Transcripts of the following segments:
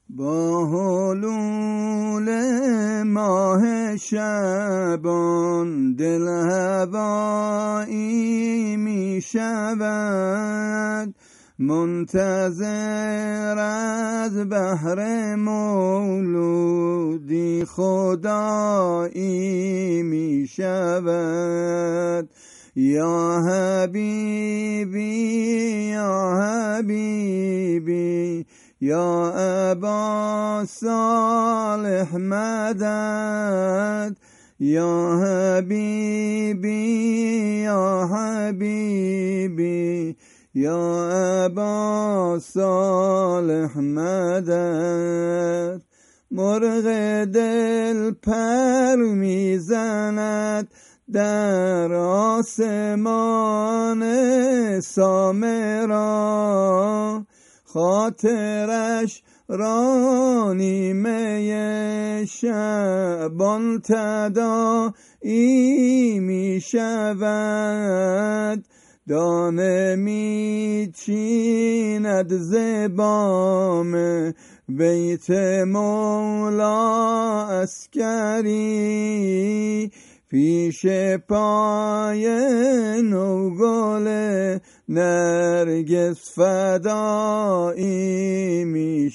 با حلول ماه شعبان دل هوایی می شود، منتظر از بحر مولودی خدایی می شود. یا حبیبی یا حبیبی یا ابا صالح مدد، یا حبیبی یا حبیبی یا ابا صالح مدد. مرغ دل پر میزند در آسمان سامرا، خاطرش را نیمه شعبان تداعی می شود، دانه می چیند ز بام بیت مولا عسکری، پیش پای نوگل نرگس فدایی می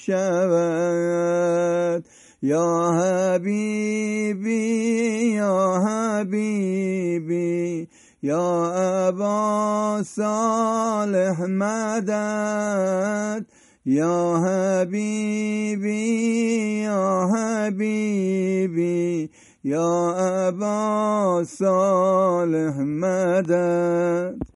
شود. یا حبیبی یا حبیبی یا ابا صالح مدد، یا حبیبی یا حبیبی یا ابا صالح مدد.